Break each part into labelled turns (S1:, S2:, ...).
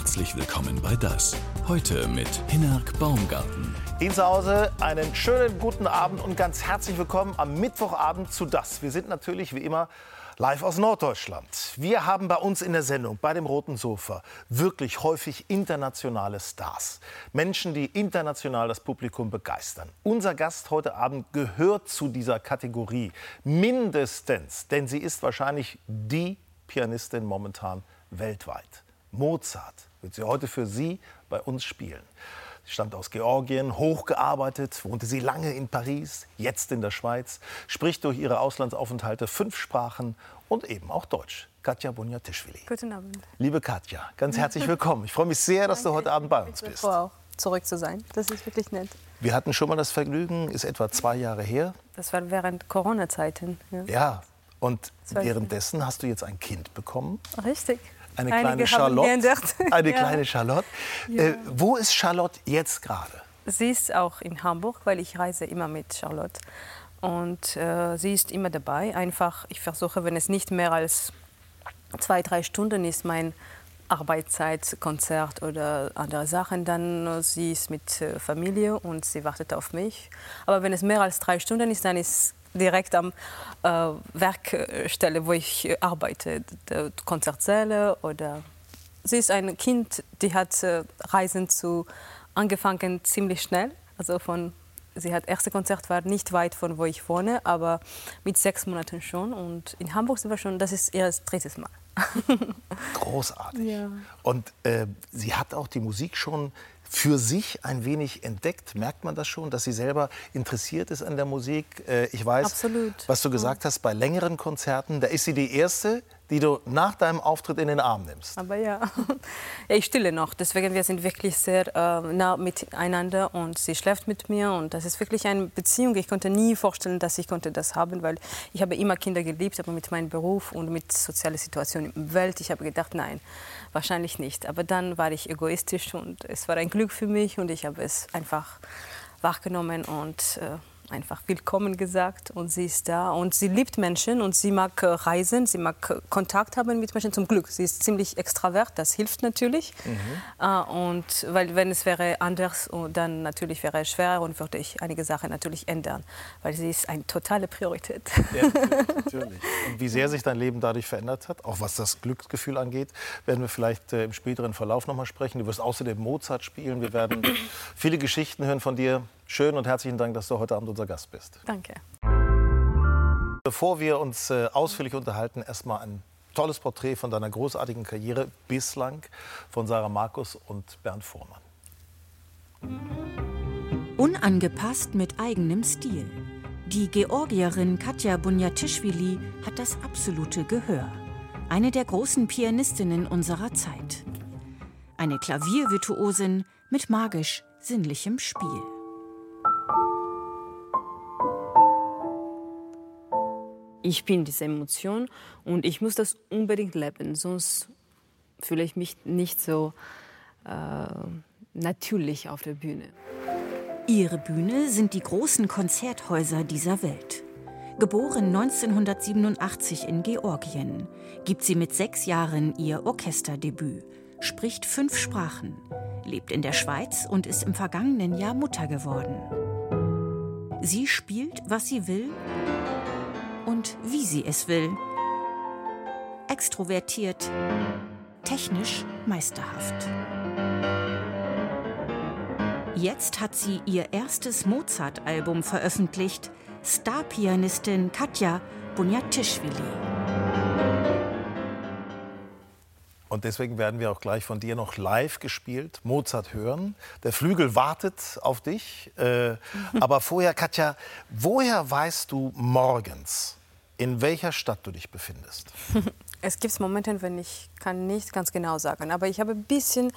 S1: Herzlich willkommen bei Das. Heute mit Hinnerk Baumgarten.
S2: Ihnen zu Hause einen schönen guten Abend und ganz herzlich willkommen am Mittwochabend zu Das. Wir sind natürlich wie immer live aus Norddeutschland. Wir haben bei uns in der Sendung, bei dem Roten Sofa, wirklich häufig internationale Stars. Menschen, die international das Publikum begeistern. Unser Gast heute Abend gehört zu dieser Kategorie. Mindestens, denn sie ist wahrscheinlich die Pianistin momentan weltweit. Mozart wird sie heute für Sie bei uns spielen. Sie stammt aus Georgien, hochgearbeitet, wohnte sie lange in Paris, jetzt in der Schweiz, spricht durch ihre Auslandsaufenthalte 5 Sprachen und eben auch Deutsch. Katja Bunjatischvili.
S3: Guten Abend.
S2: Liebe Katja, ganz herzlich willkommen. Ich freue mich sehr, dass du heute Abend bei uns bist.
S3: Ich freue auch, zurück zu sein. Das ist wirklich nett.
S2: Wir hatten schon mal das Vergnügen, ist etwa 2 Jahre her.
S3: Das war während Corona-Zeiten.
S2: Ja, und währenddessen hast du jetzt ein Kind bekommen.
S3: Richtig.
S2: Eine kleine Charlotte. Eine kleine Charlotte.
S3: Ja.
S2: Wo ist Charlotte jetzt gerade?
S3: Sie ist auch in Hamburg, weil ich reise immer mit Charlotte. Und sie ist immer dabei. Einfach, ich versuche, wenn es nicht mehr als 2-3 Stunden ist, mein Arbeitszeit, Konzert oder andere Sachen, dann sie ist mit Familie und sie wartet auf mich. Aber wenn es mehr als 3 Stunden ist, dann ist direkt am Werkstelle, wo ich arbeite, der Konzertsäle oder sie ist ein Kind, die hat Reisen angefangen ziemlich schnell, also sie hat erste Konzert war nicht weit von wo ich wohne, aber mit 6 Monaten schon und in Hamburg sind wir schon, das ist ihr 3. Mal.
S2: Großartig.
S3: Ja.
S2: Und sie hat auch die Musik schon für sich ein wenig entdeckt. Merkt man das schon, dass sie selber interessiert ist an der Musik? Ich weiß,
S3: absolut.
S2: Was du gesagt hast, bei längeren Konzerten, da ist sie die Erste, die du nach deinem Auftritt in den Arm nimmst.
S3: Aber ja, ich stille noch. Deswegen, wir sind wirklich sehr nah miteinander und sie schläft mit mir. Und das ist wirklich eine Beziehung. Ich konnte nie vorstellen, dass ich das haben, weil ich habe immer Kinder geliebt, aber mit meinem Beruf und mit sozialer Situation in der Welt, ich habe gedacht, nein, wahrscheinlich nicht. Aber dann war ich egoistisch und es war ein Glück für mich und ich habe es einfach wahrgenommen und einfach willkommen gesagt und sie ist da und sie liebt Menschen und sie mag reisen, sie mag Kontakt haben mit Menschen, zum Glück. Sie ist ziemlich extravert, das hilft natürlich. Und weil wenn es wäre anders, dann natürlich wäre es schwer und würde ich einige Sachen natürlich ändern, weil sie ist eine totale Priorität.
S2: Ja, natürlich. Und wie sehr sich dein Leben dadurch verändert hat, auch was das Glücksgefühl angeht, werden wir vielleicht im späteren Verlauf noch mal sprechen. Du wirst außerdem Mozart spielen, wir werden viele Geschichten hören von dir. Schön und herzlichen Dank, dass du heute Abend unser Gast bist.
S3: Danke.
S2: Bevor wir uns ausführlich unterhalten, erstmal ein tolles Porträt von deiner großartigen Karriere bislang von Sarah Markus und Bernd Voormann.
S4: Unangepasst mit eigenem Stil. Die Georgierin Katja Bunjatischvili hat das absolute Gehör. Eine der großen Pianistinnen unserer Zeit. Eine Klaviervirtuosin mit magisch-sinnlichem Spiel.
S3: Ich bin diese Emotion und ich muss das unbedingt leben, sonst fühle ich mich nicht so natürlich auf der Bühne.
S4: Ihre Bühne sind die großen Konzerthäuser dieser Welt. Geboren 1987 in Georgien, gibt sie mit 6 Jahren ihr Orchesterdebüt, spricht 5 Sprachen, lebt in der Schweiz und ist im vergangenen Jahr Mutter geworden. Sie spielt, was sie will und wie sie es will. Extrovertiert, technisch meisterhaft. Jetzt hat sie ihr erstes Mozart-Album veröffentlicht, Starpianistin Katja Bunjatischvili.
S2: Und deswegen werden wir auch gleich von dir noch live gespielt, Mozart hören. Der Flügel wartet auf dich. Aber vorher, Katja, woher weißt du morgens, in welcher Stadt du dich befindest?
S3: Es gibt Momente, wenn ich kann nicht ganz genau sagen, aber ich habe ein bisschen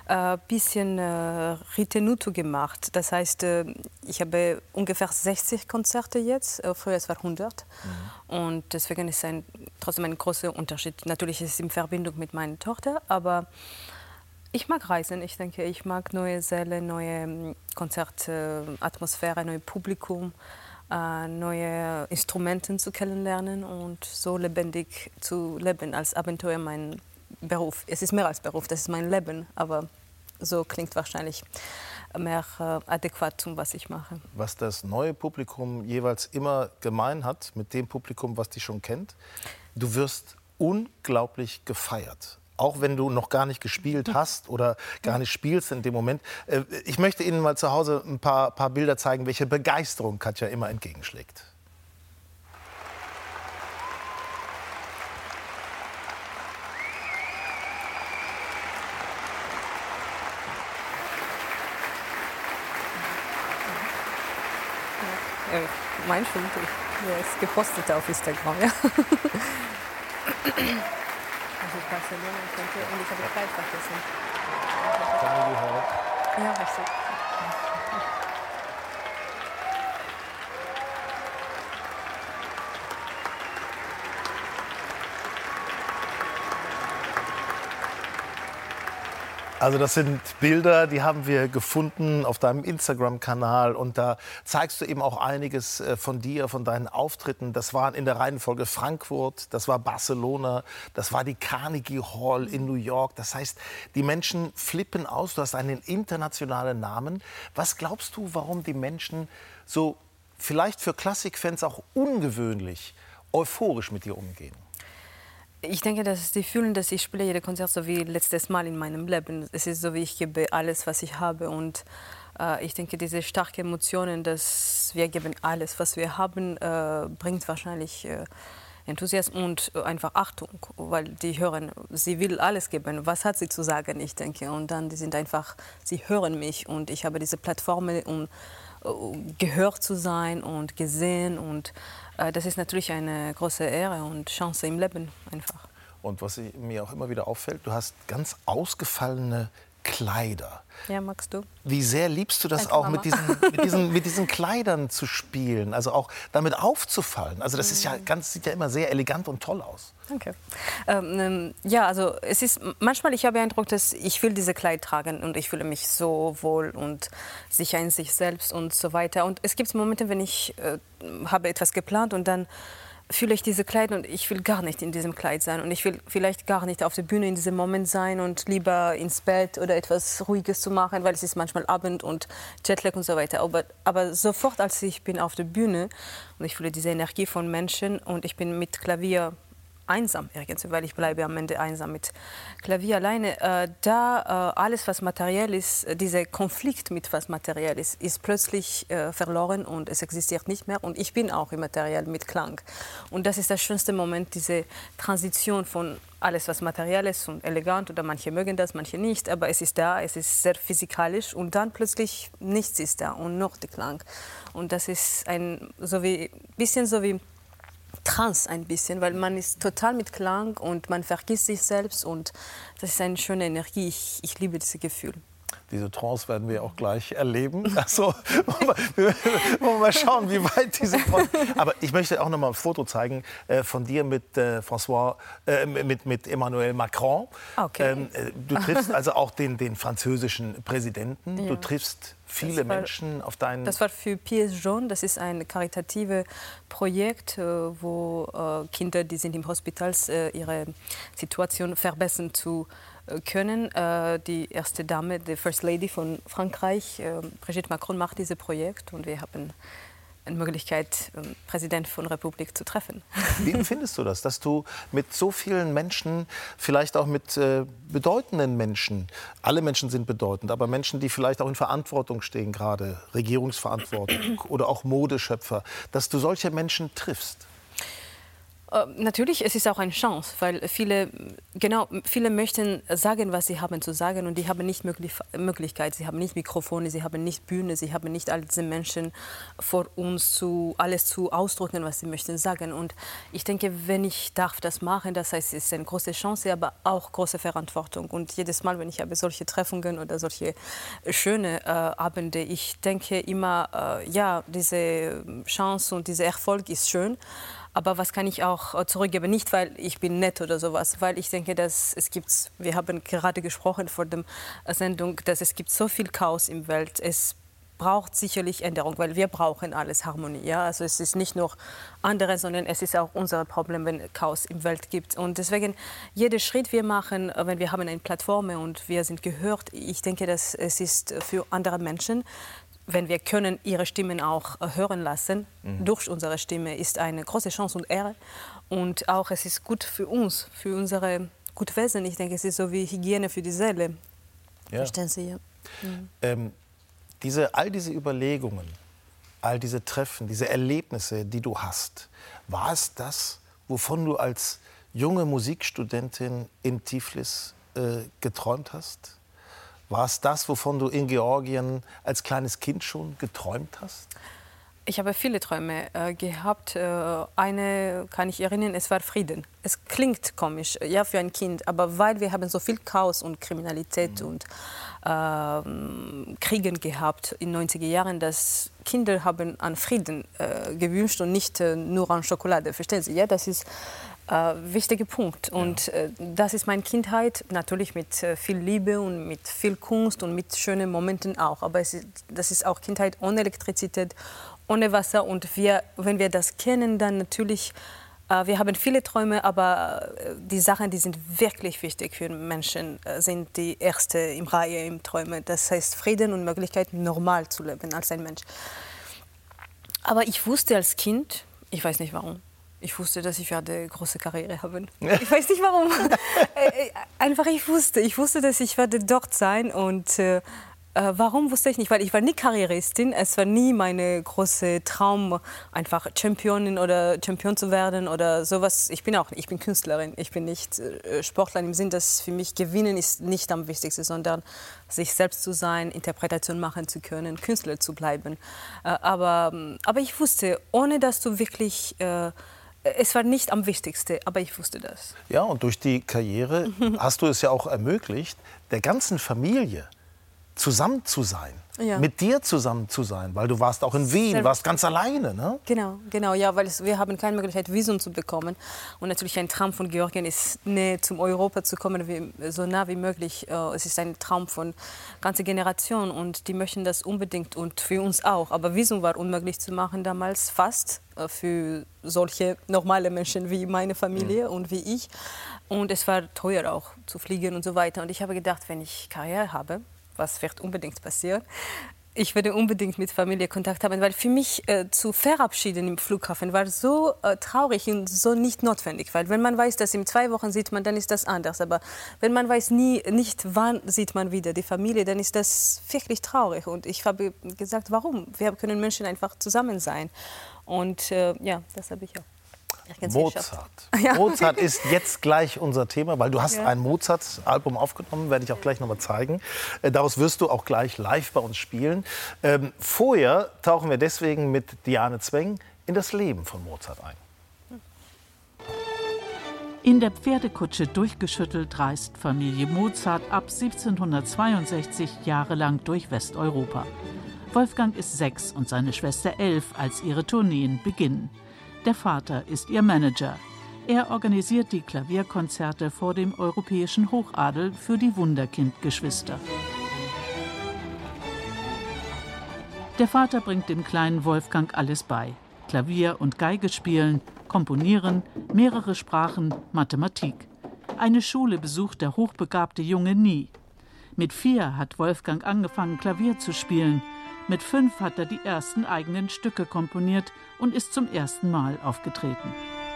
S3: Ritenuto gemacht. Das heißt, ich habe ungefähr 60 Konzerte jetzt. Früher es war 100. Und deswegen ist es trotzdem ein großer Unterschied. Natürlich ist es in Verbindung mit meiner Tochter, aber ich mag Reisen. Ich denke, ich mag neue Säle, neue Konzertatmosphäre, neues Publikum. Neue Instrumente zu kennenlernen und so lebendig zu leben als Abenteuer mein Beruf. Es ist mehr als Beruf, das ist mein Leben. Aber so klingt wahrscheinlich mehr adäquat zum, was ich mache.
S2: Was das neue Publikum jeweils immer gemein hat mit dem Publikum, was dich schon kennt, du wirst unglaublich gefeiert. Auch wenn du noch gar nicht gespielt hast oder gar nicht spielst in dem Moment. Ich möchte Ihnen mal zu Hause ein paar Bilder zeigen, welche Begeisterung Katja immer entgegenschlägt.
S3: Mein Film, der ist gepostet auf Instagram. Ja. Also Barcelona und ich habe Kleid vergessen. Ja, richtig.
S2: Also das sind Bilder, die haben wir gefunden auf deinem Instagram-Kanal und da zeigst du eben auch einiges von dir, von deinen Auftritten. Das waren in der Reihenfolge Frankfurt, das war Barcelona, das war die Carnegie Hall in New York. Das heißt, die Menschen flippen aus, du hast einen internationalen Namen. Was glaubst du, warum die Menschen so vielleicht für Klassikfans auch ungewöhnlich euphorisch mit dir umgehen?
S3: Ich denke, dass sie fühlen, dass ich spiele jedes Konzert so wie letztes Mal in meinem Leben. Es ist so, wie ich gebe alles, was ich habe. Und ich denke, diese starken Emotionen, dass wir geben alles, was wir haben, bringt wahrscheinlich Enthusiasmus und einfach Achtung, weil die hören, sie will alles geben. Was hat sie zu sagen, ich denke. Und dann, die sind einfach, sie hören mich und ich habe diese Plattformen, um gehört zu sein und gesehen und das ist natürlich eine große Ehre und Chance im Leben einfach.
S2: Und was mir auch immer wieder auffällt, du hast ganz ausgefallene Kleider.
S3: Ja, magst du?
S2: Wie sehr liebst du das auch, mit diesen Kleidern zu spielen, also auch damit aufzufallen? Also das ist ja sieht ja immer sehr elegant und toll aus.
S3: Danke. Ja, also es ist manchmal, ich habe den Eindruck, dass ich will diese Kleid tragen und ich fühle mich so wohl und sicher in sich selbst und so weiter. Und es gibt Momente, wenn ich habe etwas geplant und dann fühle ich diese Kleid und ich will gar nicht in diesem Kleid sein und ich will vielleicht gar nicht auf der Bühne in diesem Moment sein und lieber ins Bett oder etwas Ruhiges zu machen, weil es ist manchmal Abend und Jetlag und so weiter. Aber sofort, als ich bin auf der Bühne und ich fühle diese Energie von Menschen und ich bin mit Klavier einsam irgendwie, weil ich bleibe am Ende einsam mit Klavier alleine. Alles, was materiell ist, dieser Konflikt mit was materiell ist plötzlich verloren und es existiert nicht mehr. Und ich bin auch immateriell mit Klang. Und das ist der schönste Moment, diese Transition von alles, was materiell ist und elegant, oder manche mögen das, manche nicht, aber es ist da, es ist sehr physikalisch und dann plötzlich nichts ist da und noch der Klang. Und das ist bisschen so wie Trance ein bisschen, weil man ist total mit Klang und man vergisst sich selbst und das ist eine schöne Energie. Ich liebe dieses Gefühl.
S2: Diese Trance werden wir auch gleich erleben. Also, wollen wir mal schauen, wie weit diese Trance... Aber ich möchte auch noch mal ein Foto zeigen von dir mit mit Emmanuel Macron.
S3: Okay.
S2: Du triffst also auch den französischen Präsidenten.
S3: Ja.
S2: Du triffst viele Menschen auf deinen...
S3: Das war für Pieds Jaunes, das ist ein karitatives Projekt, wo Kinder, die sind im Hospital, ihre Situation verbessern zu können. Die erste Dame, die First Lady von Frankreich, Brigitte Macron, macht dieses Projekt und wir haben eine Möglichkeit, Präsident von der Republik zu treffen.
S2: Wie empfindest du das, dass du mit so vielen Menschen, vielleicht auch mit bedeutenden Menschen, alle Menschen sind bedeutend, aber Menschen, die vielleicht auch in Verantwortung stehen, gerade Regierungsverantwortung oder auch Modeschöpfer, dass du solche Menschen triffst?
S3: Natürlich, es ist auch eine Chance, weil viele möchten sagen, was sie haben zu sagen und die haben nicht Möglichkeit, sie haben nicht Mikrofone, sie haben nicht Bühne, sie haben nicht all diese Menschen vor uns alles zu ausdrücken, was sie möchten sagen. Und ich denke, wenn ich darf das machen, das heißt, es ist eine große Chance, aber auch große Verantwortung. Und jedes Mal, wenn ich habe solche Treffungen oder solche schöne Abende, ich denke immer, ja, diese Chance und dieser Erfolg ist schön. Aber was kann ich auch zurückgeben? Nicht, weil ich bin nett oder sowas, weil ich denke, dass wir haben gerade gesprochen vor der Sendung, dass es gibt so viel Chaos im Welt. braucht sicherlich Änderung, weil wir brauchen alles Harmonie. Ja? Also es ist nicht nur andere, sondern es ist auch unser Problem, wenn es Chaos im Welt gibt. Und deswegen, jeder Schritt wir machen, wenn wir haben eine Plattform und wir sind gehört, ich denke, dass es ist für andere Menschen, wenn wir können ihre Stimmen auch hören lassen, durch unsere Stimme, ist eine große Chance und Ehre. Und auch es ist gut für uns, für unsere Gutwesen. Ich denke, es ist so wie Hygiene für die Seele.
S2: Ja.
S3: Verstehen Sie? Ja.
S2: All diese Überlegungen, all diese Treffen, diese Erlebnisse, die du hast, war es das, wovon du als junge Musikstudentin in Tiflis geträumt hast? War es das, wovon du in Georgien als kleines Kind schon geträumt hast?
S3: Ich habe viele Träume gehabt. Eine kann ich erinnern, es war Frieden. Es klingt komisch, ja, für ein Kind, aber weil wir haben so viel Chaos und Kriminalität und Kriegen gehabt in den 90er Jahren, dass Kinder haben an Frieden gewünscht und nicht nur an Schokolade. Verstehen Sie? Ja, das ist ein wichtiger Punkt. Und das ist meine Kindheit, natürlich mit viel Liebe und mit viel Kunst und mit schönen Momenten auch. Aber das ist auch Kindheit ohne Elektrizität, ohne Wasser. Und wenn wir das kennen, dann natürlich, wir haben viele Träume, aber die Sachen, die sind wirklich wichtig für Menschen, sind die erste im Reihe im Träume. Das heißt Frieden und Möglichkeit, normal zu leben als ein Mensch. Aber ich wusste als Kind, ich weiß nicht warum, ich wusste, dass ich eine große Karriere haben. Ich weiß nicht warum. Einfach ich wusste, dass ich werde dort sein und warum wusste ich nicht, weil ich war nie Karrieristin. Es war nie mein großer Traum, einfach Championin oder Champion zu werden oder sowas. Ich bin Künstlerin. Ich bin nicht Sportlerin im Sinn, dass für mich Gewinnen ist nicht am wichtigsten, sondern sich selbst zu sein, Interpretation machen zu können, Künstler zu bleiben. Aber ich wusste, ohne dass du wirklich es war nicht am wichtigsten, aber ich wusste das.
S2: Ja, und durch die Karriere hast du es ja auch ermöglicht, der ganzen Familie zusammen zu sein, mit dir zusammen zu sein, weil du warst auch in Wien, warst ganz alleine, ne?
S3: Genau, ja, weil wir haben keine Möglichkeit, Visum zu bekommen. Und natürlich ein Traum von Georgien ist, zum Europa zu kommen, so nah wie möglich. Es ist ein Traum von ganzer Generation und die möchten das unbedingt und für uns auch. Aber Visum war unmöglich zu machen damals, fast, für solche normale Menschen wie meine Familie und wie ich. Und es war teuer auch zu fliegen und so weiter. Und ich habe gedacht, wenn ich Karriere habe, was wird unbedingt passieren, ich werde unbedingt mit Familie Kontakt haben, weil für mich zu verabschieden im Flughafen war so traurig und so nicht notwendig, weil wenn man weiß, dass in 2 Wochen sieht man, dann ist das anders, aber wenn man weiß nicht, wann sieht man wieder die Familie, dann ist das wirklich traurig und ich habe gesagt, warum? Wir können Menschen einfach zusammen sein und ja, das habe ich auch.
S2: Mozart. Ja. Mozart ist jetzt gleich unser Thema, weil du hast ein Mozart-Album aufgenommen, werde ich auch gleich noch mal zeigen. Daraus wirst du auch gleich live bei uns spielen. Vorher tauchen wir deswegen mit Diane Zweng in das Leben von Mozart ein.
S5: In der Pferdekutsche durchgeschüttelt reist Familie Mozart ab 1762 jahrelang durch Westeuropa. Wolfgang ist 6 und seine Schwester 11, als ihre Tourneen beginnen. Der Vater ist ihr Manager. Er organisiert die Klavierkonzerte vor dem europäischen Hochadel für die Wunderkind-Geschwister. Der Vater bringt dem kleinen Wolfgang alles bei. Klavier und Geige spielen, komponieren, mehrere Sprachen, Mathematik. Eine Schule besucht der hochbegabte Junge nie. Mit 4 hat Wolfgang angefangen, Klavier zu spielen. Mit 5 hat er die ersten eigenen Stücke komponiert und ist zum ersten Mal aufgetreten.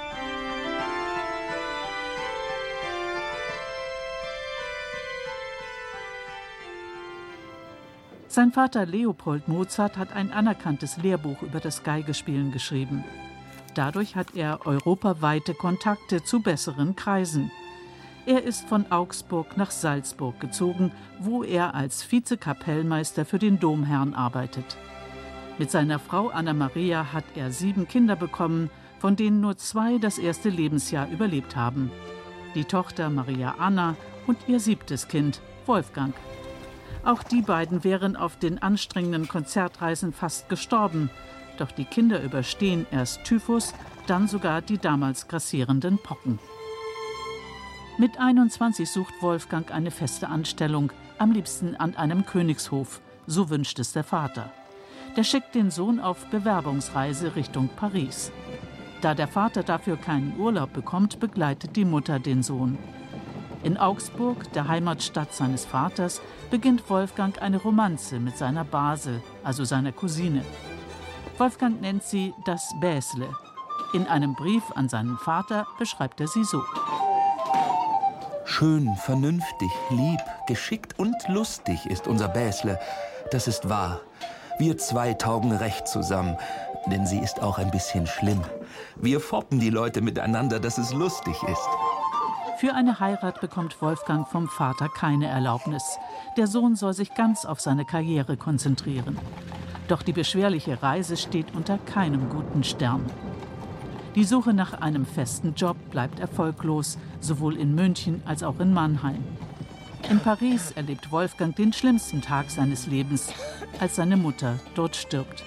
S5: Sein Vater Leopold Mozart hat ein anerkanntes Lehrbuch über das Geigespielen geschrieben. Dadurch hat er europaweite Kontakte zu besseren Kreisen. Er ist von Augsburg nach Salzburg gezogen, wo er als Vizekapellmeister für den Domherrn arbeitet. Mit seiner Frau Anna Maria hat er 7 Kinder bekommen, von denen nur 2 das erste Lebensjahr überlebt haben. Die Tochter Maria Anna und ihr 7. Kind, Wolfgang. Auch die beiden wären auf den anstrengenden Konzertreisen fast gestorben. Doch die Kinder überstehen erst Typhus, dann sogar die damals grassierenden Pocken. Mit 21 sucht Wolfgang eine feste Anstellung, am liebsten an einem Königshof. So wünscht es der Vater. Der schickt den Sohn auf Bewerbungsreise Richtung Paris. Da der Vater dafür keinen Urlaub bekommt, begleitet die Mutter den Sohn. In Augsburg, der Heimatstadt seines Vaters, beginnt Wolfgang eine Romanze mit seiner Base, also seiner Cousine. Wolfgang nennt sie das Bäsle. In einem Brief an seinen Vater beschreibt er sie so:
S6: Schön, vernünftig, lieb, geschickt und lustig ist unser Bäsle. Das ist wahr. Wir zwei taugen recht zusammen, denn sie ist auch ein bisschen schlimm. Wir foppen die Leute miteinander, dass es lustig ist.
S5: Für eine Heirat bekommt Wolfgang vom Vater keine Erlaubnis. Der Sohn soll sich ganz auf seine Karriere konzentrieren. Doch die beschwerliche Reise steht unter keinem guten Stern. Die Suche nach einem festen Job bleibt erfolglos, sowohl in München als auch in Mannheim. In Paris erlebt Wolfgang den schlimmsten Tag seines Lebens, als seine Mutter dort stirbt.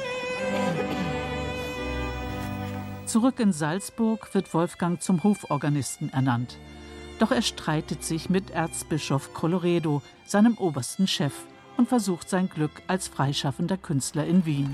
S5: Zurück in Salzburg wird Wolfgang zum Hoforganisten ernannt. Doch er streitet sich mit Erzbischof Colloredo, seinem obersten Chef, und versucht sein Glück als freischaffender Künstler in Wien.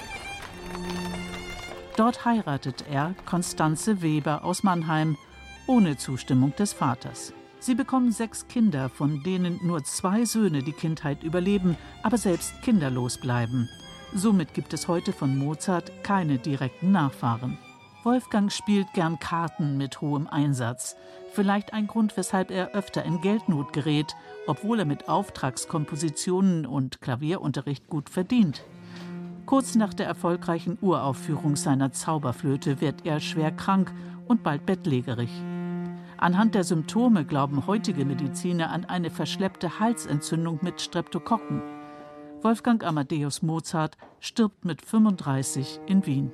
S5: Dort heiratet er Constanze Weber aus Mannheim, ohne Zustimmung des Vaters. Sie bekommen 6 Kinder, von denen nur 2 Söhne die Kindheit überleben, aber selbst kinderlos bleiben. Somit gibt es heute von Mozart keine direkten Nachfahren. Wolfgang spielt gern Karten mit hohem Einsatz. Vielleicht ein Grund, weshalb er öfter in Geldnot gerät, obwohl er mit Auftragskompositionen und Klavierunterricht gut verdient. Kurz nach der erfolgreichen Uraufführung seiner Zauberflöte wird er schwer krank und bald bettlägerig. Anhand der Symptome glauben heutige Mediziner an eine verschleppte Halsentzündung mit Streptokokken. Wolfgang Amadeus Mozart stirbt mit 35 in Wien.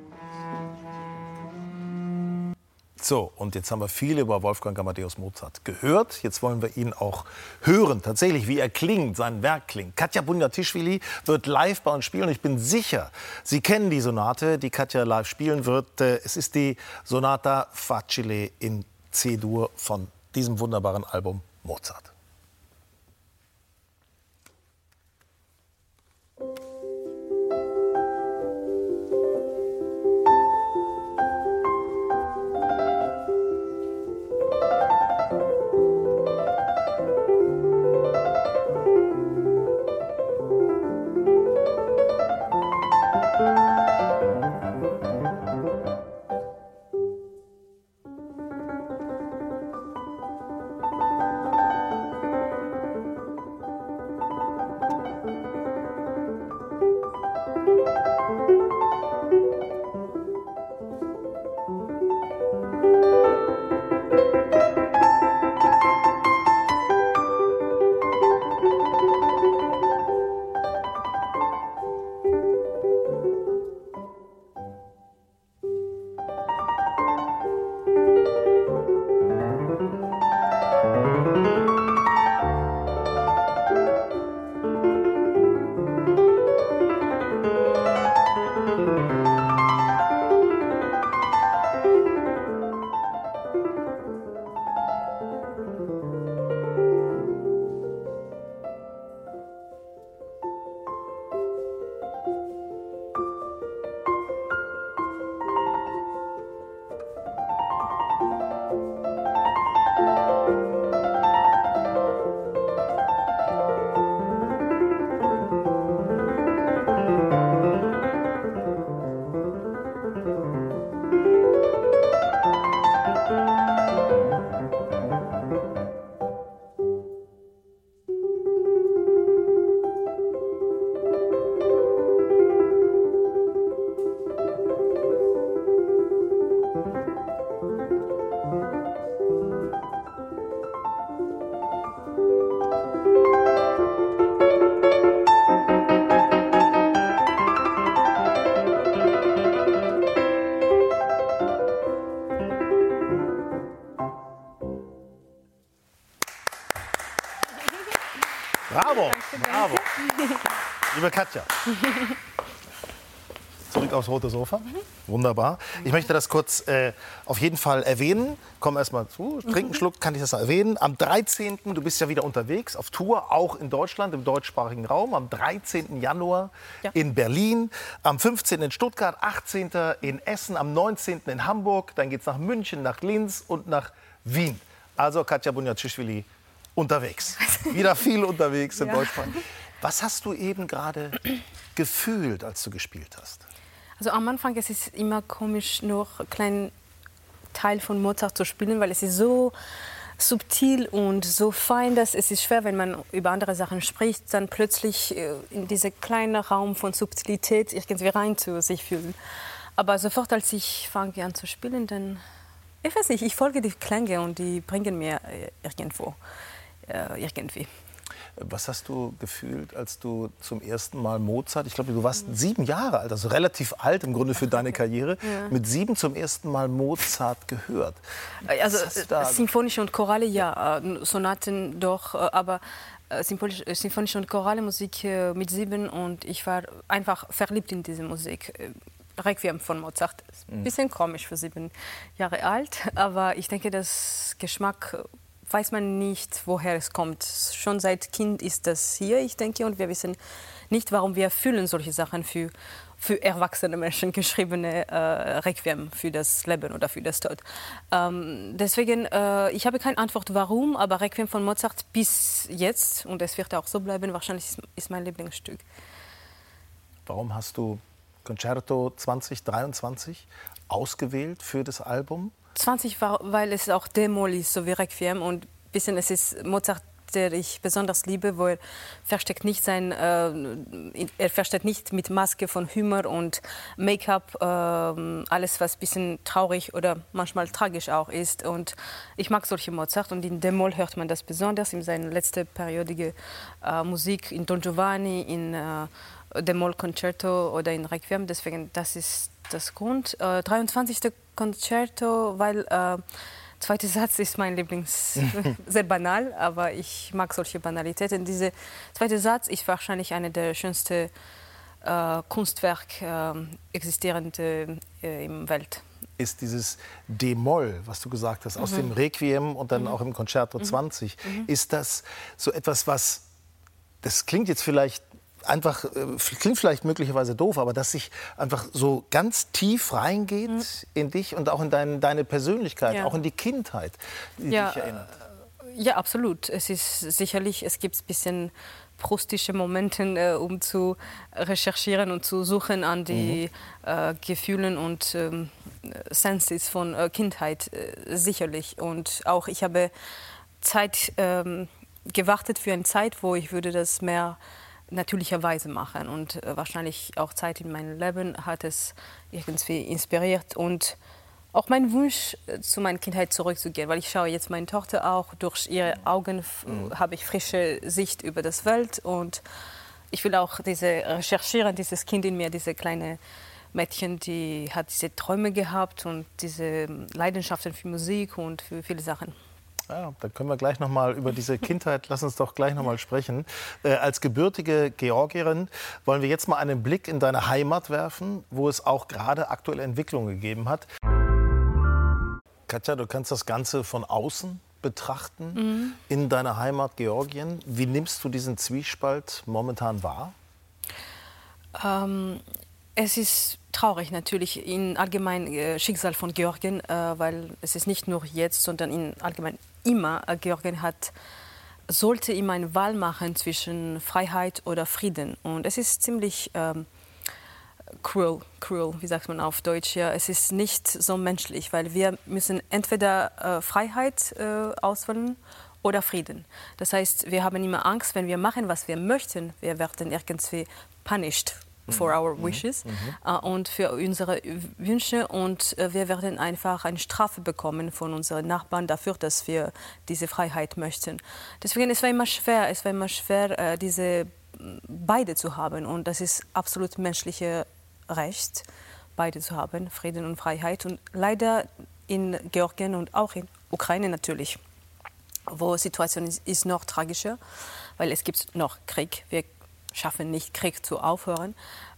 S2: So, und jetzt haben wir viel über Wolfgang Amadeus Mozart gehört. Jetzt wollen wir ihn auch hören, tatsächlich, wie er klingt, sein Werk klingt. Katja Bunjatischvili wird live bei uns spielen. Und ich bin sicher, Sie kennen die Sonate, die Katja live spielen wird. Es ist die Sonata Facile in C-Dur von diesem wunderbaren Album Mozart. Bravo, bravo. Liebe Katja. zurück aufs rote Sofa. Wunderbar. Ich möchte das kurz auf jeden Fall erwähnen. Komm erst mal zu, trink einen Schluck, kann ich das erwähnen. Am 13. du bist ja wieder unterwegs auf Tour, auch in Deutschland, im deutschsprachigen Raum. Am 13. Januar in Berlin, am 15. in Stuttgart, 18. in Essen, am 19. in Hamburg. Dann geht es nach München, nach Linz und nach Wien. Also Katja Bunjatschishvili unterwegs. Wieder viel unterwegs in Deutschland. Was hast du eben gerade gefühlt, als du gespielt hast?
S3: Also am Anfang es ist immer komisch, noch einen kleinen Teil von Mozart zu spielen, weil es ist so subtil und so fein, dass es ist schwer, wenn man über andere Sachen spricht, dann plötzlich in diesen kleinen Raum von Subtilität irgendwie rein zu sich fühlen. Aber sofort, als ich fange an zu spielen, dann, ich weiß nicht, ich folge die Klänge und die bringen mir irgendwie.
S2: Was hast du gefühlt, als du zum ersten Mal Mozart, ich glaube, du warst 7 Jahre alt, also relativ alt im Grunde für deine Karriere, mit 7 zum ersten Mal Mozart gehört?
S3: Also symphonische und Chorale, ja, Sonaten doch, aber symphonische und Chorale Musik mit 7 und ich war einfach verliebt in diese Musik. Requiem von Mozart, ein bisschen komisch für 7 Jahre alt, aber ich denke, das Geschmack weiß man nicht, woher es kommt. Schon seit Kind ist das hier, ich denke, und wir wissen nicht, warum wir fühlen solche Sachen für erwachsene Menschen geschriebene Requiem für das Leben oder für das Tod. Deswegen, ich habe keine Antwort, warum, aber Requiem von Mozart bis jetzt, und es wird auch so bleiben, wahrscheinlich ist mein Lieblingsstück.
S2: Warum hast du Concerto 2023 ausgewählt für das Album?
S3: 20 war, weil es auch D-Moll ist, so wie Requiem. Und bisschen, es ist Mozart, der ich besonders liebe, wo er versteckt nicht mit Maske von Humor und Make-up, alles, was ein bisschen traurig oder manchmal tragisch auch ist. Und ich mag solche Mozart. Und in D-Moll hört man das besonders in seiner letzten periodige Musik, in Don Giovanni, in D-Moll Concerto oder in Requiem. Deswegen, das ist das Grund. 23. Concerto, weil zweiter Satz ist mein Lieblings, sehr banal, aber ich mag solche Banalitäten. Dieser zweite Satz ist wahrscheinlich eine der schönsten Kunstwerke existierende im Welt.
S2: Ist dieses D-Moll, was du gesagt hast, aus dem Requiem und dann auch im Concerto 20, ist das so etwas, was, das klingt jetzt vielleicht einfach, klingt vielleicht möglicherweise doof, aber dass sich einfach so ganz tief reingeht in dich und auch in deine Persönlichkeit, auch in die Kindheit, die dich erinnert.
S3: Ja, absolut. Es ist sicherlich, es gibt ein bisschen prustische Momente, um zu recherchieren und zu suchen an die Gefühlen und Senses von Kindheit, sicherlich. Und auch ich habe Zeit gewartet für eine Zeit, wo ich würde das mehr natürlicherweise machen und wahrscheinlich auch Zeit in meinem Leben hat es irgendwie inspiriert und auch mein Wunsch zu meiner Kindheit zurückzugehen, weil ich schaue jetzt meine Tochter auch, durch ihre Augen habe ich frische Sicht über das Welt und ich will auch recherchieren, dieses Kind in mir, diese kleine Mädchen, die hat diese Träume gehabt und diese Leidenschaften für Musik und für viele Sachen.
S2: Ja, da können wir gleich noch mal über diese Kindheit, lass uns doch gleich noch mal sprechen. Als gebürtige Georgierin wollen wir jetzt mal einen Blick in deine Heimat werfen, wo es auch gerade aktuelle Entwicklungen gegeben hat. Katja, du kannst das Ganze von außen betrachten in deiner Heimat Georgien. Wie nimmst du diesen Zwiespalt momentan wahr?
S3: Es ist traurig natürlich im allgemeinen Schicksal von Georgien, weil es ist nicht nur jetzt, sondern in allgemein immer. Georgien sollte immer eine Wahl machen zwischen Freiheit oder Frieden. Und es ist ziemlich cruel, wie sagt man auf Deutsch. Ja. Es ist nicht so menschlich, weil wir müssen entweder Freiheit auswählen oder Frieden. Das heißt, wir haben immer Angst, wenn wir machen, was wir möchten, wir werden irgendwie punished for our wishes und für unsere Wünsche und wir werden einfach eine Strafe bekommen von unseren Nachbarn dafür, dass wir diese Freiheit möchten. Deswegen es war immer schwer, diese beide zu haben und das ist absolut menschliches Recht, beide zu haben, Frieden und Freiheit und leider in Georgien und auch in Ukraine natürlich, wo die Situation ist noch tragischer, weil es gibt noch Krieg. Wir schaffen nicht, Krieg zu aufhören.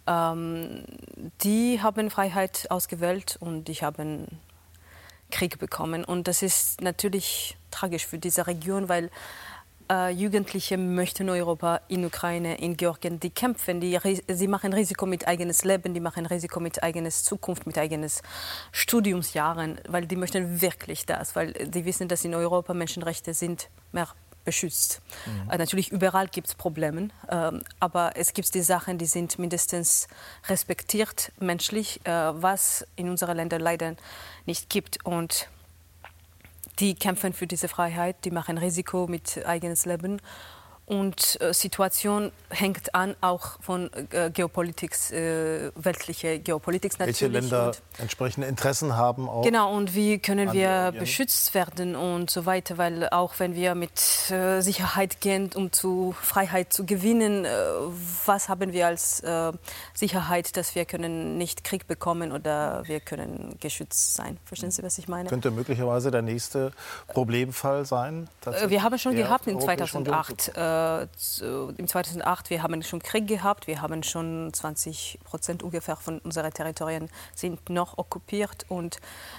S3: Die haben Freiheit ausgewählt und die haben Krieg bekommen. Und das ist natürlich tragisch für diese Region, weil Jugendliche möchten Europa, in Ukraine, in Georgien, die kämpfen, sie machen Risiko mit eigenes Leben, die machen Risiko mit eigenes Zukunft, mit eigenes Studiumsjahren, weil die möchten wirklich das, weil die wissen, dass in Europa Menschenrechte sind mehr beschützt. Natürlich überall gibt es Probleme, aber es gibt die Sachen, die sind mindestens respektiert menschlich, was in unseren Ländern leider nicht gibt. Und die kämpfen für diese Freiheit, die machen Risiko mit eigenes Leben. Und Situation hängt an auch von Geopolitik, weltliche Geopolitik natürlich.
S2: Welche Länder entsprechende Interessen haben auch.
S3: Genau, und wie können wir beschützt werden und so weiter, weil auch wenn wir mit Sicherheit gehen, um zu Freiheit zu gewinnen, was haben wir als Sicherheit, dass wir können nicht Krieg bekommen oder wir können geschützt sein. Verstehen Sie, was ich meine?
S2: Könnte möglicherweise der nächste Problemfall sein?
S3: Wir haben schon gehabt in 2008. Im 2008, wir haben schon Krieg gehabt, wir haben schon 20% ungefähr von unseren Territorien sind noch okkupiert und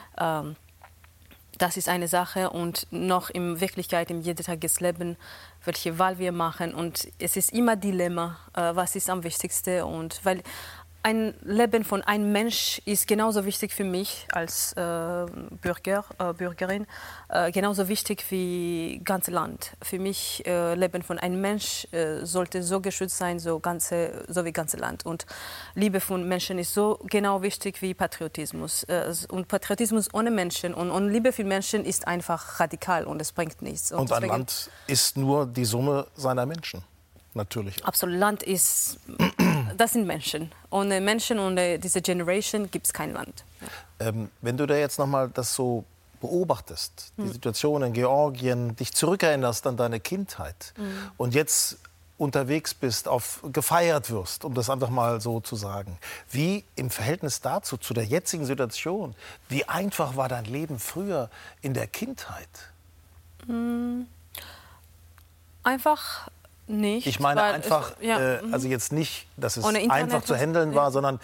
S3: das ist eine Sache und noch in Wirklichkeit im Jedentagesleben, welche Wahl wir machen und es ist immer Dilemma, was ist am wichtigsten und weil ein Leben von einem Mensch ist genauso wichtig für mich als Bürgerin, genauso wichtig wie das ganze Land. Für mich Leben von einem Mensch sollte so geschützt sein, so wie das ganze Land. Und Liebe von Menschen ist so genau wichtig wie Patriotismus. Und Patriotismus ohne Menschen und ohne Liebe für Menschen ist einfach radikal und es bringt nichts.
S2: Und ein Land ist nur die Summe seiner Menschen. Natürlich.
S3: Absolut. Land ist, das sind Menschen. Ohne Menschen und diese Generation gibt es kein Land.
S2: Wenn du da jetzt noch mal das so beobachtest, die Situation in Georgien, dich zurückerinnerst an deine Kindheit und jetzt unterwegs bist, gefeiert wirst, um das einfach mal so zu sagen. Wie im Verhältnis dazu, zu der jetzigen Situation, wie einfach war dein Leben früher in der Kindheit?
S3: Einfach nicht.
S2: Ich meine einfach, also jetzt nicht, dass es einfach zu handeln war, sondern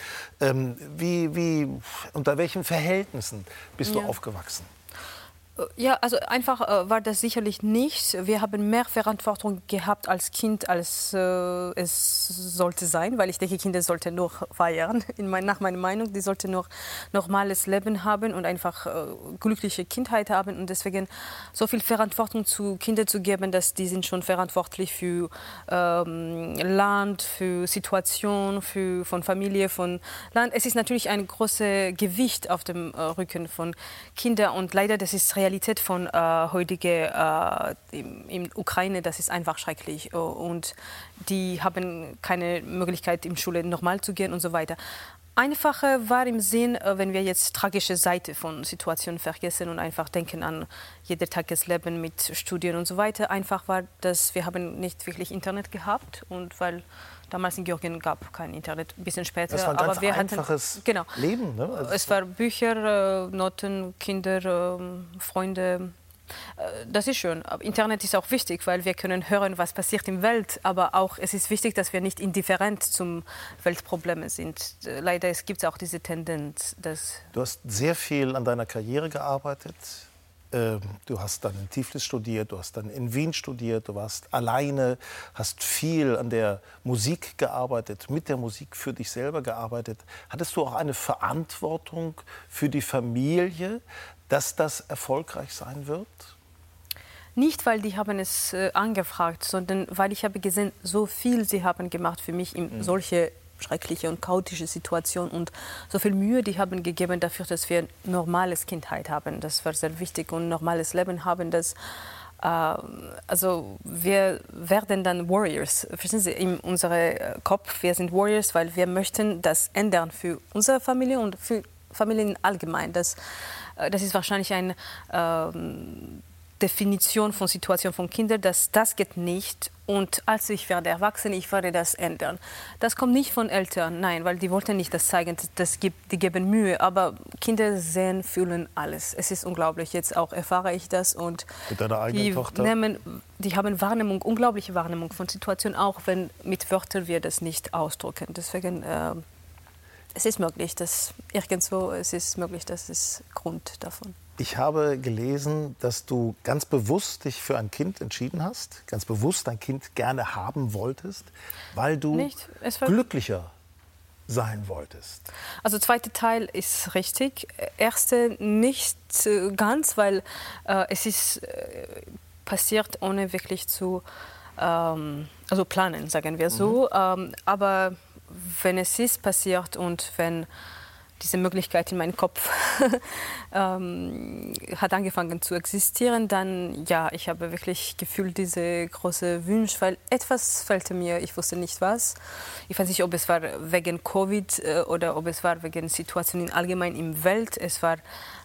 S2: unter welchen Verhältnissen bist du aufgewachsen?
S3: Ja, also einfach war das sicherlich nicht. Wir haben mehr Verantwortung gehabt als Kind, als es sollte sein, weil ich denke, Kinder sollten nur feiern, nach meiner Meinung. Die sollten nur normales Leben haben und einfach glückliche Kindheit haben. Und deswegen so viel Verantwortung zu Kindern zu geben, dass die sind schon verantwortlich für Land, für Situation, von Familie, von Land. Es ist natürlich ein großes Gewicht auf dem Rücken von Kindern und leider, das ist Realität von heutige in Ukraine, das ist einfach schrecklich und die haben keine Möglichkeit in Schule normal zu gehen und so weiter. Einfacher war im Sinn, wenn wir jetzt tragische Seite von Situationen vergessen und einfach denken an jedes Tagesleben mit Studien und so weiter. Einfach war, dass wir haben nicht wirklich Internet gehabt und weil damals in Georgien gab kein Internet, ein bisschen später.
S2: Das war ein ganz
S3: aber wir
S2: einfaches Leben. Ne? Also
S3: es war Bücher, Noten, Kinder, Freunde. Das ist schön. Internet ist auch wichtig, weil wir können hören, was passiert in der Welt. Aber auch es ist wichtig, dass wir nicht indifferent zum Weltproblem sind. Leider gibt es auch diese Tendenz.
S2: Du hast sehr viel an deiner Karriere gearbeitet. Du hast dann in Tiflis studiert, du hast dann in Wien studiert, du warst alleine, hast viel an der Musik gearbeitet, mit der Musik für dich selber gearbeitet. Hattest du auch eine Verantwortung für die Familie, dass das erfolgreich sein wird?
S3: Nicht, weil die haben es angefragt, sondern weil ich habe gesehen, so viel sie haben gemacht für mich in solche schreckliche und chaotische Situation und so viel Mühe, die haben gegeben dafür, dass wir normales Kindheit haben. Das war sehr wichtig und normales Leben haben. Also wir werden dann Warriors. Verstehen Sie, in unserem Kopf, wir sind Warriors, weil wir möchten das ändern für unsere Familie und für Familien allgemein. Das ist wahrscheinlich ein Definition von Situation von Kindern, dass das geht nicht. Und als ich werde erwachsen, ich werde das ändern. Das kommt nicht von Eltern, nein, weil die wollten nicht das zeigen. Die geben Mühe, aber Kinder sehen, fühlen alles. Es ist unglaublich. Jetzt auch erfahre ich das und
S2: mit deiner eigenen Tochter?
S3: Die haben Wahrnehmung, unglaubliche Wahrnehmung von Situationen, auch wenn mit Wörtern wir das nicht ausdrücken. Deswegen es ist möglich, dass irgendwo es ist möglich, das ist Grund davon.
S2: Ich habe gelesen, dass du ganz bewusst dich für ein Kind entschieden hast, ganz bewusst ein Kind gerne haben wolltest, weil du glücklicher sein wolltest.
S3: Also zweiter Teil ist richtig, erste nicht ganz, weil es ist passiert, ohne wirklich zu also planen, sagen wir so. Aber wenn es ist passiert und wenn diese Möglichkeit in meinem Kopf hat angefangen zu existieren, dann ja, ich habe wirklich gefühlt diese große Wunsch, weil etwas fehlte mir, ich wusste nicht was. Ich weiß nicht, ob es war wegen Covid oder ob es war wegen Situationen allgemein im Welt. Es war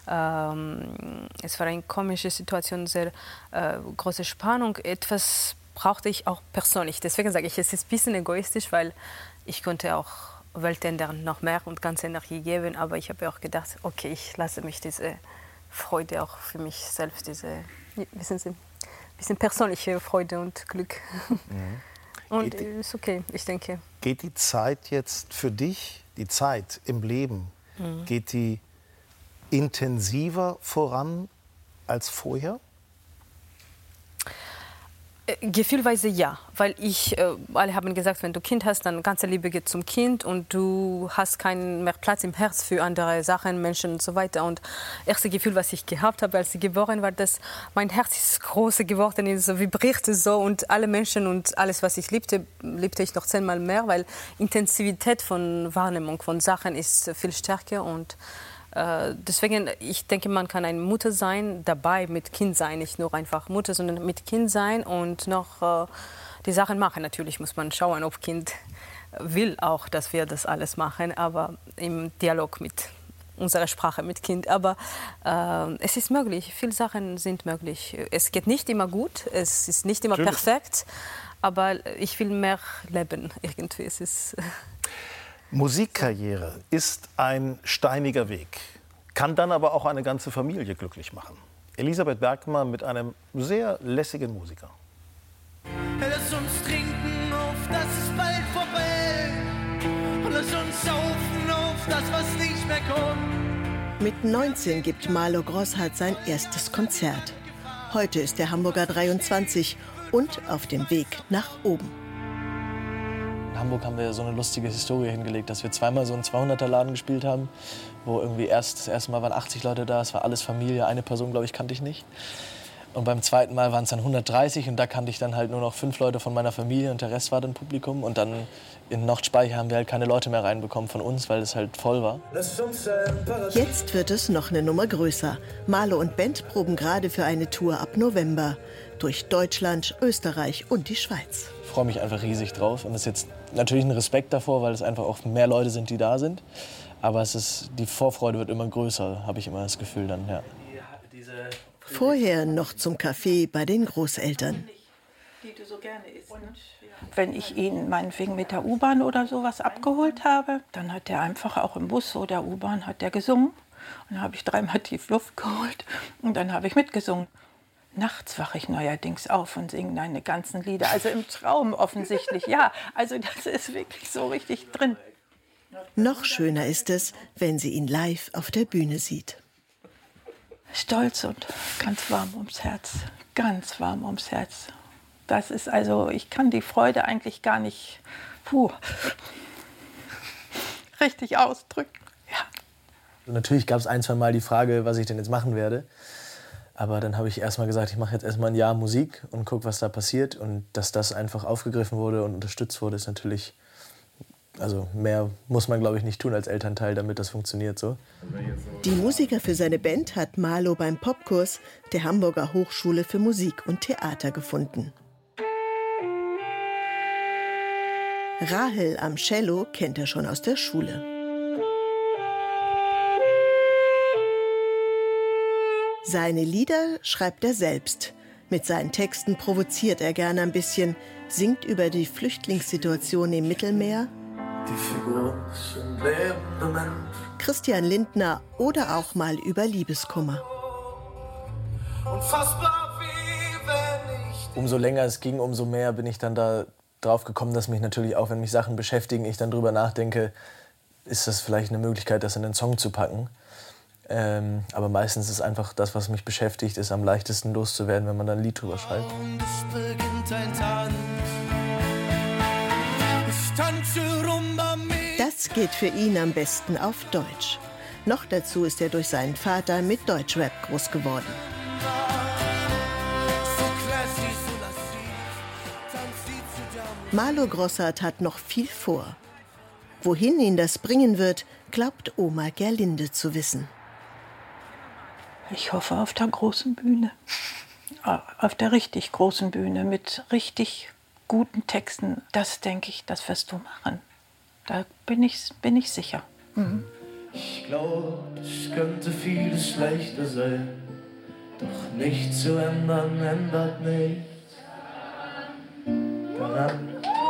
S3: eine komische Situation, sehr große Spannung. Etwas brauchte ich auch persönlich. Deswegen sage ich, es ist ein bisschen egoistisch, weil ich konnte auch Welt ändern, noch mehr und ganze Energie geben. Aber ich habe auch gedacht, okay, ich lasse mich diese Freude auch für mich selbst, diese wissen Sie, bisschen persönliche Freude und Glück. Und ist okay, ich denke.
S2: Geht die Zeit jetzt für dich, die Zeit im Leben, geht die intensiver voran als vorher?
S3: Gefühlweise ja, weil alle haben gesagt, wenn du Kind hast, dann ganze Liebe geht zum Kind und du hast keinen mehr Platz im Herz für andere Sachen, Menschen und so weiter. Und das erste Gefühl, was ich gehabt habe, als ich geboren war, dass mein Herz ist groß geworden ist, so vibrierte so und alle Menschen und alles, was ich liebte ich noch 10-mal mehr, weil Intensivität von Wahrnehmung von Sachen ist viel stärker und deswegen, ich denke, man kann eine Mutter sein, dabei mit Kind sein, nicht nur einfach Mutter, sondern mit Kind sein und noch die Sachen machen. Natürlich muss man schauen, ob Kind will auch, dass wir das alles machen, aber im Dialog mit unserer Sprache mit Kind. Aber es ist möglich, viele Sachen sind möglich. Es geht nicht immer gut, es ist nicht immer perfekt, aber ich will mehr leben irgendwie. Es ist
S2: Musikkarriere ist ein steiniger Weg, kann dann aber auch eine ganze Familie glücklich machen. Elisabeth Bergmann mit einem sehr lässigen Musiker.
S7: Lass uns trinken auf, das ist bald vorbei. Und lass uns saufen auf das, was nicht mehr kommt.
S8: Mit 19 gibt Malo Grosshardt sein erstes Konzert. Heute ist der Hamburger 23 und auf dem Weg nach oben.
S9: In Hamburg haben wir so eine lustige Historie hingelegt, dass wir zweimal so einen 200er-Laden gespielt haben, wo irgendwie das erste Mal waren 80 Leute da, es war alles Familie, eine Person, glaube ich, kannte ich nicht. Und beim zweiten Mal waren es dann 130 und da kannte ich dann halt nur noch 5 Leute von meiner Familie und der Rest war dann Publikum. Und dann in Nordspeicher haben wir halt keine Leute mehr reinbekommen von uns, weil es halt voll war.
S8: Jetzt wird es noch eine Nummer größer. Malo und Band proben gerade für eine Tour ab November. Durch Deutschland, Österreich und die Schweiz.
S9: Ich freue mich einfach riesig drauf. Und es ist jetzt natürlich ein Respekt davor, weil es einfach auch mehr Leute sind, die da sind. Aber die Vorfreude wird immer größer, habe ich immer das Gefühl dann, ja.
S8: Vorher noch zum Café bei den Großeltern.
S10: Wenn ich ihn meinetwegen mit der U-Bahn oder sowas abgeholt habe, dann hat er einfach auch im Bus oder U-Bahn hat er gesungen. Und dann habe ich 3-mal tief Luft geholt und dann habe ich mitgesungen. Nachts wache ich neuerdings auf und singe deine ganzen Lieder. Also im Traum offensichtlich, ja. Also das ist wirklich so richtig drin.
S8: Noch schöner ist es, wenn sie ihn live auf der Bühne sieht.
S10: Stolz und ganz warm ums Herz. Ganz warm ums Herz. Das ist also, ich kann die Freude eigentlich gar nicht richtig ausdrücken. Ja.
S9: Natürlich gab es 1-2 Mal die Frage, was ich denn jetzt machen werde. Aber dann habe ich erstmal gesagt, ich mache jetzt erstmal ein Jahr Musik und gucke, was da passiert. Und dass das einfach aufgegriffen wurde und unterstützt wurde, ist natürlich, also mehr muss man, glaube ich, nicht tun als Elternteil, damit das funktioniert so.
S8: Die Musiker für seine Band hat Malo beim Popkurs der Hamburger Hochschule für Musik und Theater gefunden. Rahel am Cello kennt er schon aus der Schule. Seine Lieder schreibt er selbst. Mit seinen Texten provoziert er gerne ein bisschen, singt über die Flüchtlingssituation im Mittelmeer.
S7: Die Figuren sind lebende Menschen.
S8: Christian Lindner oder auch mal über Liebeskummer.
S7: Unfassbar wie wenn ich...
S9: Umso länger es ging, umso mehr bin ich dann da drauf gekommen, dass mich natürlich auch, wenn mich Sachen beschäftigen, ich dann drüber nachdenke, ist das vielleicht eine Möglichkeit, das in einen Song zu packen. Aber meistens ist einfach das, was mich beschäftigt, ist am leichtesten loszuwerden, wenn man dann ein Lied drüber schreibt.
S7: Und es beginnt ein Tanz. Ich tanze Rumba mit.
S8: Das geht für ihn am besten auf Deutsch. Noch dazu ist er durch seinen Vater mit Deutschrap groß geworden. Malo Grossart hat noch viel vor. Wohin ihn das bringen wird, glaubt Oma Gerlinde zu wissen.
S10: Ich hoffe auf der großen Bühne. Auf der richtig großen Bühne mit richtig guten Texten. Das denke ich, das wirst du machen. Da bin ich sicher. Mhm.
S7: Ich glaube, es könnte vieles leichter sein. Doch nichts zu ändern ändert nichts daran.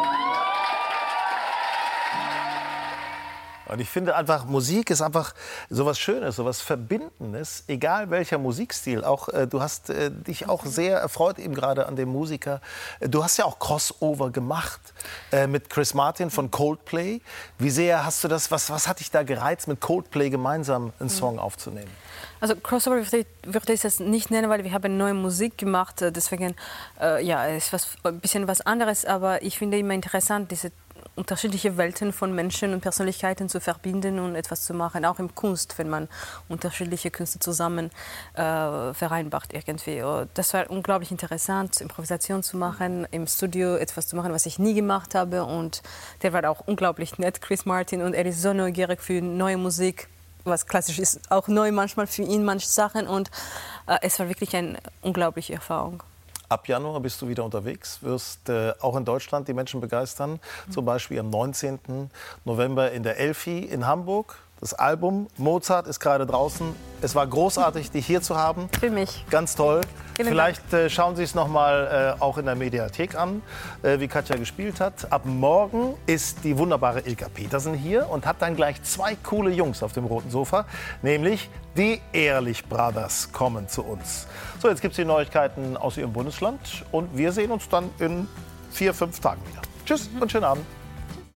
S2: Und ich finde einfach, Musik ist einfach sowas Schönes, sowas Verbindendes, egal welcher Musikstil. Auch, du hast dich auch sehr erfreut eben gerade an dem Musiker. Du hast ja auch Crossover gemacht mit Chris Martin von Coldplay. Wie sehr hast du das, was hat dich da gereizt, mit Coldplay gemeinsam einen Song aufzunehmen?
S3: Also Crossover würde ich es nicht nennen, weil wir haben neue Musik gemacht. Deswegen, ja, es ist ein bisschen was anderes. Aber ich finde immer interessant, diese unterschiedliche Welten von Menschen und Persönlichkeiten zu verbinden und etwas zu machen, auch in Kunst, wenn man unterschiedliche Künste zusammen vereinbart irgendwie. Das war unglaublich interessant, Improvisation zu machen, im Studio etwas zu machen, was ich nie gemacht habe, und der war auch unglaublich nett, Chris Martin, und er ist so neugierig für neue Musik, was klassisch ist, auch neu manchmal für ihn, manche Sachen, und es war wirklich eine unglaubliche Erfahrung.
S2: Ab Januar bist du wieder unterwegs, wirst auch in Deutschland die Menschen begeistern. Zum Beispiel am 19. November in der Elfi in Hamburg. Das Album Mozart ist gerade draußen. Es war großartig, dich hier zu haben.
S3: Für mich.
S2: Ganz toll.
S3: Vielen
S2: Vielleicht schauen Sie es noch mal auch in der Mediathek an, wie Katja gespielt hat. Ab morgen ist die wunderbare Ilka Petersen hier und hat dann gleich zwei coole Jungs auf dem roten Sofa, nämlich die Ehrlich Brothers kommen zu uns. So, jetzt gibt es die Neuigkeiten aus Ihrem Bundesland und wir sehen uns dann in 4-5 Tagen wieder. Tschüss und schönen Abend.